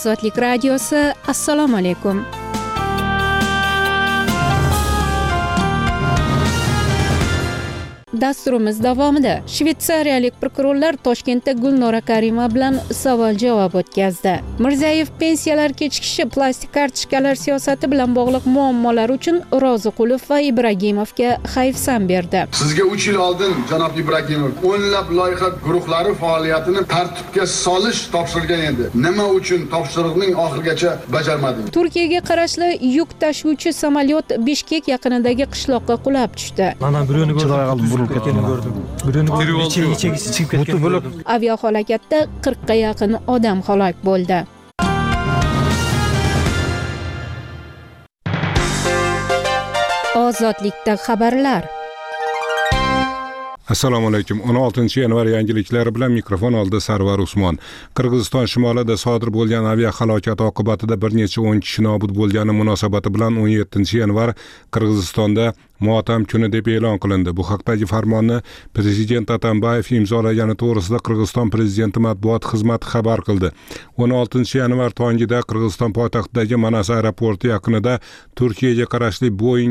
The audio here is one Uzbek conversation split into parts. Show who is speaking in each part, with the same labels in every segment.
Speaker 1: Ozodlik radiosi. Assalomu alaykum. Dasturimiz davomida shvetsariyalik prokurorlar Toshkentda Gulnora Karimova bilan savol-javob o'tkazdi. Mirziyoyev pensiyalar kechikishi, plastik kartochkalar siyosati bilan bog'liq muammolar uchun Roziqulov va Ibragimovga hayfsan berdi.
Speaker 2: Sizga 3 yil oldin janob Ibragimov o'nlab loyiha guruhlari faoliyatini tartibga solish topshirilgan edi. Nima uchun topshiriqning oxirigacha bajarmadingiz?
Speaker 1: Turkiyaga qarashli yuk tashuvchi samolyot Bishkek yaqinidagi qishloqqa qulab tushdi.
Speaker 3: Mana birovni ko'rdim.
Speaker 1: Aviahalokatda 40 ga yaqin odam halok bo'ldi. Ozodlikda xabarlar.
Speaker 4: Assalomu alaykum. 16-yanvar yangiliklari bilan mikrofon oldida Sarvar Usmon. Qirg'iziston shimolida sodir bo'lgan aviahalokat oqibatida bir necha 10 kishi nobud bo'lgani munosabati bilan 17-yanvar Qirg'izistonda motam kuni deb e'lon qilindi. Bu haqdagi farmonni prezident Atambayev imzolagani to'g'risida Qirg'iziston prezidenti matbuot xizmati xabar qildi. 16-yanvar tongida Qirg'iziston poytaxtidagi Manas aeroporti yaqinida Turkiyaga qarashli Boeing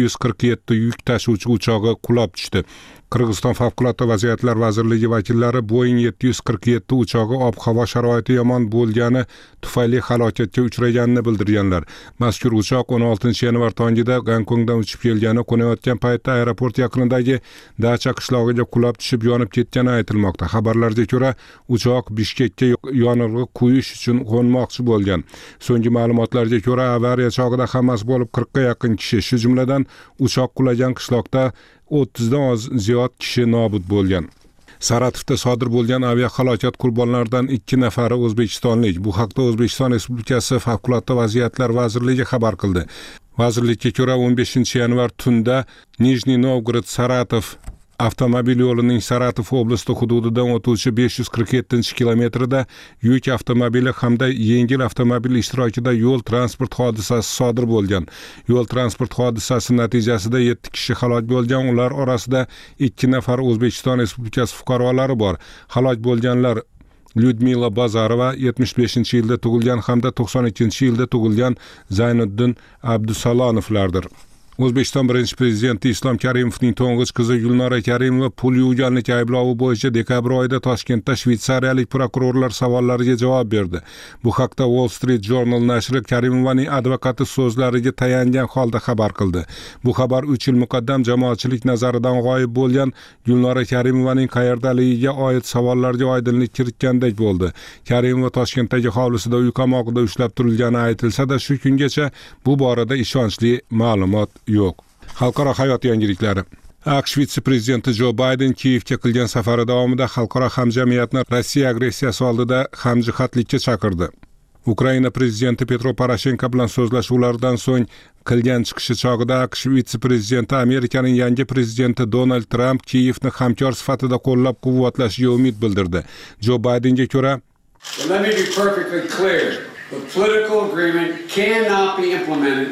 Speaker 4: 747 yuk tashuvchi uchog'i qulab tushdi. Qirg'iziston favqulodda vaziyatlar vazirligi vakillari Boeing 747 uchog'i ob-havo sharoiti yomon bo'lgani tufayli halokatga uchraganini bildirganlar. Mazkur uchoq 16-yanvar tongida Gonkongdan uchib kelgani, qo'nayotgan paytda aeroport yaqinidagi Dacha qishlog'iga qulab tushib yonib ketgani aytilmoqda. Xabarlarga ko'ra, uchoq Bishkekka yonilg'i quyish uchun qo'nmoqchi bo'lgan. So'nggi ma'lumotlarga ko'ra, avariya chog'ida hammasi bo'lib 40 ga yaqin kishi, shu jumladan uchoq qulagan qishloqda 30 dan ziyod kishi nobud bo'lgan. Saratovda sodir bo'lgan aviahalokat qurbonlaridan 2 nafari o'zbekistonlik. Bu haqda O'zbekiston Respublikasi Favqulodda vaziyatlar vazirligi xabar qildi. Vazirlikka ko'ra 15-yanvar tunda Nijniy Novgorod-Saratov avtomobil yo'lining Saratov oblasti hududidan o'tuvchi 547-kilometrida yuk avtomobili hamda yengil avtomobil ishtirokida yo'l transport hodisasi sodir bo'lgan. Yo'l transport hodisasi natijasida 7 kishi halok bo'lgan, ular orasida 2 nafar O'zbekiston Respublikasi fuqarolari bor. Halok bo'lganlar Lyudmila Bazarova 75-yilda tug'ilgan hamda 92-yilda tug'ilgan Zayniddin Abdusalonovlardir. O'zbekiston birinchi prezidenti Islom Karimovning to'ng'ich qizi Gulnora Karimova pul yuvganlik ayblovi bo'yicha dekabr oyida Toshkentda shvetsariyalik prokurorlar savollariga javob berdi. Bu haqda Wall Street Journal nashri Karimovaning advokati so'zlariga tayangan holda xabar qildi. Bu xabar 3 yil muqaddam jamoatchilik nazaridan g'oyib bo'lgan Gulnora Karimovaning qayerdaligiga oid savollarga oydinlik kiritgandek bo'ldi. Karimova Toshkentdagi hovlisida uy qamog'ida ushlab turilgani aytilsa-da, shu kungacha bu borada ishonchli ma'lumot yo'q. Xalqaro hayot yangiliklari. AQSh vitse-prezidenti Jo Bayden Kiyevga qilgan safari davomida xalqaro hamjamiyatni Rossiya agressiyasi oldida hamjihatlikka chaqirdi. Ukraina prezidenti Petro Poroshenko bilan so'zlashuvlardan so'ng qilgan chiqishi chog'ida AQSh vitse-prezidenti Amerikaning yangi prezidenti Donald Trump Kiyevni hamkor sifatida qo'llab-quvvatlashiga umid bildirdi. Jo Baydenga ko'ra,
Speaker 5: Let me be perfectly clear. The political agreement cannot be implemented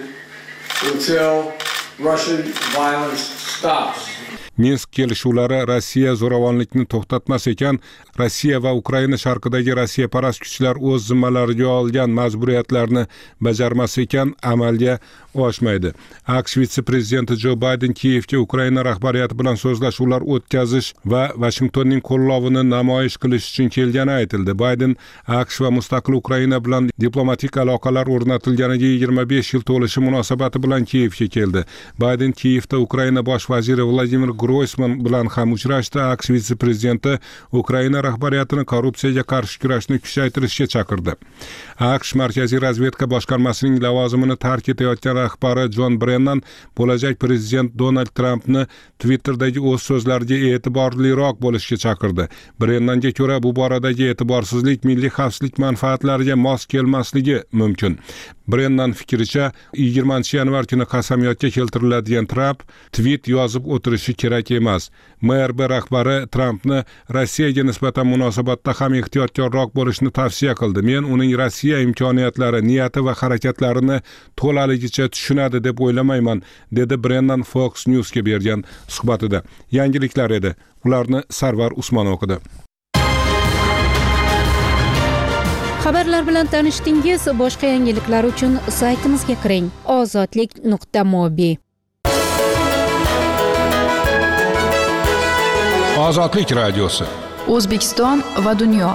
Speaker 5: until Russian violence stops.
Speaker 4: Minsk kelishuvlari Rossiya zo'ravonlikni to'xtatmas ekan, Rossiya va Ukraina sharqidagi Rossiyaparast kuchlar o'z zimmalariga olgan majburiyatlarni bajarmas ekan, amalga oshmaydi. AQSh vitse-prezidenti Jo Bayden Kiyevga Ukraina rahbariyati bilan so'zlashuvlar o'tkazish va Washingtonning qo'llovini namoyish qilish uchun kelgani aytildi. Bayden AQSh va mustaqil Ukraina bilan diplomatik aloqalar o'rnatilganiga 25 yil to'lishi munosabati bilan Kiyevga keldi. Bayden Kiyevda Ukraina bosh vaziri Vladimir Groysman bilan ham uchrashdi. AQSh vitse-prezidenti Ukraina rahbariyatini korrupsiyaga qarshi kurashni kuchaytirishga chaqirdi. AQSh Markaziy razvedka boshqarmasining lavozimini tark etayotgan rahbari Jon Brennan bo'lajak prezident Donald Trampni Twitter'dagi o'z so'zlariga e'tiborliroq bo'lishga chaqirdi. Brennanga ko'ra, bu boradagi e'tiborsizlik milliy xavfsizlik manfaatlariga mos kelmasligi mumkin. Brennan fikricha, 20-yanvar kuni qasamyodga keltiriladigan Trump tweet yozib o'tirishi kerak emas. MRB rahbari Trumpni Rossiyaga nisbatan munosabatda ham ehtiyotkorroq bo'lishni tavsiya qildi. Men uning Rossiya imkoniyatlari, niyati va harakatlarini to'laligicha tushunadi deb o'ylamayman, dedi Brennan Fox News'ga bergan suhbatida. Yangiliklar edi. Ularni Sarvar Usmon o'qidi.
Speaker 1: Xabarlar bilan tanishdingiz. Boshqa yangiliklar uchun saytimizga kiring: ozodlik.mobi.
Speaker 4: Ozodlik radiosi.
Speaker 6: O'zbekiston va dunyo.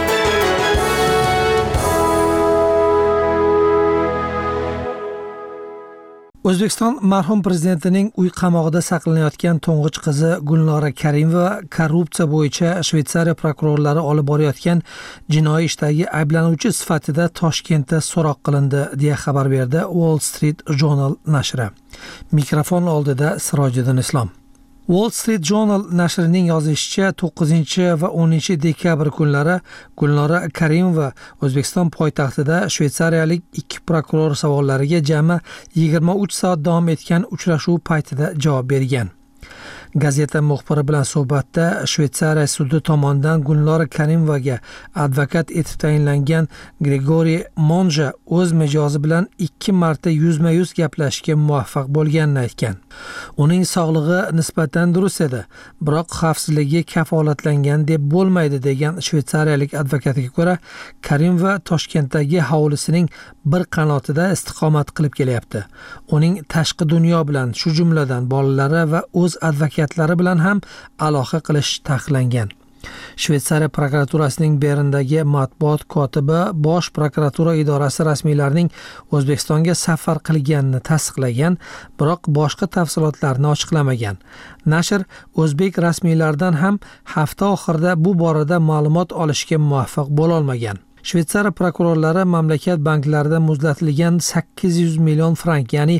Speaker 3: O'zbekiston marhum prezidentining uy qamog'ida saqlanayotgan to'ng'ich qizi Gulnora Karimova korrupsiya bo'yicha Shveysariya prokurorlari olib borayotgan jinoiy ishdagi ayblanuvchi sifatida Toshkentda so'roq qilindi, deya xabar berdi Wall Street Journal nashri. Mikrofon oldida Sirojiddin Islom. Wall Street Journal nashrining yozishicha, 9 va 10 dekabr kunlari Gulnora Karimova O'zbekiston poytaxtida shveysariyalik ikki prokuror savollariga jami 23 soat davom etgan uchrashuv paytida javob bergan. Gazeta muxbiri bilan suhbatda Shveysariya sudi tomonidan Gulnora Karimovaga advokat etib tayinlangan Grigoriy Monja o'z mijozi bilan 2 marta yuzma-yuz gaplashishga muvaffaq bo'lganini aytgan. Uning sog'lig'i nisbatan durust edi, biroq xavfsizligi kafolatlangan deb bo'lmaydi, degan shveysariyalik advokatga ko'ra, Karimova Toshkentdagi hovlisining bir qanotida istiqomat qilib kelyapti. Uning tashqi dunyo bilan, shu jumladan bolalari va o'z advokatlari bilan ham aloqa qilish taqiqlangan. Shveysariya prokuraturasining Berndagi matbuot kotibi Bosh prokuratura idorasi rasmiylarining O'zbekistonga safar qilganini tasdiqlagan, biroq boshqa tafsilotlarni ochiqlamagan. Nashr o'zbek rasmiylaridan ham hafta oxirida bu borada ma'lumot olishga muvaffaq bo'la olmagan. Shveysariya prokurorlari mamlakat banklarida muzlatilgan 800 million frank, ya'ni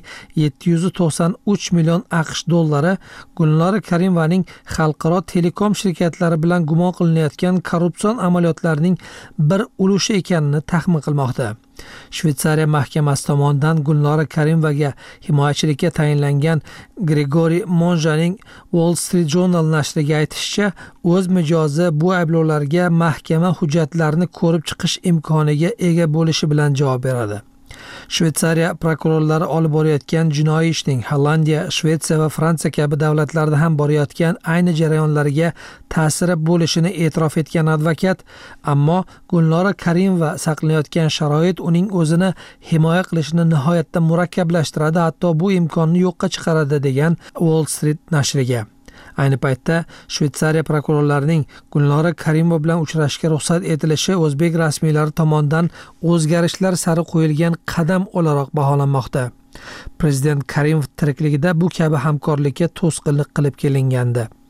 Speaker 3: 793 million AQSh dollari Gulnora Karimovaning xalqaro telekom shirkatlari bilan gumon qilinayotgan korrupsion amaliyotlarining bir ulushi ekanini taxmin qilmoqda. Shveysariya mahkamasi tomonidan Gulnora Karimovaga himoyachilikka tayinlangan Grigoriy Monjaning Wall Street Journal nashriga aytishicha, o'z mijozi bu ayblovlarga mahkama hujjatlarini ko'rib chiqish imkoniga ega bo'lishi bilan javob beradi. Shveysariya prokurorlari olib borayotgan jinoiy ishning Hollandiya, Shvetsiya va Fransiya kabi davlatlarda ham borayotgan ayni jarayonlarga ta'siri bo'lishini e'tirof etgan advokat, ammo Gulnora Karimova saqlanayotgan sharoit uning o'zini himoya qilishini nihoyatda murakkablashtiradi, hatto bu imkonni yo'qqa chiqaradi, degan Wall Street nashriga. Ayni paytda Shveysariya prokurorlarining Gulnora Karimova bilan uchrashishga ruxsat etilishi o'zbek rasmiylari tomonidan o'zgarishlar sari qo'yilgan qadam o'laroq baholanmoqda. Prezident Karimov tirikligida bu kabi hamkorlikka to'sqinlik qilib kelingandi.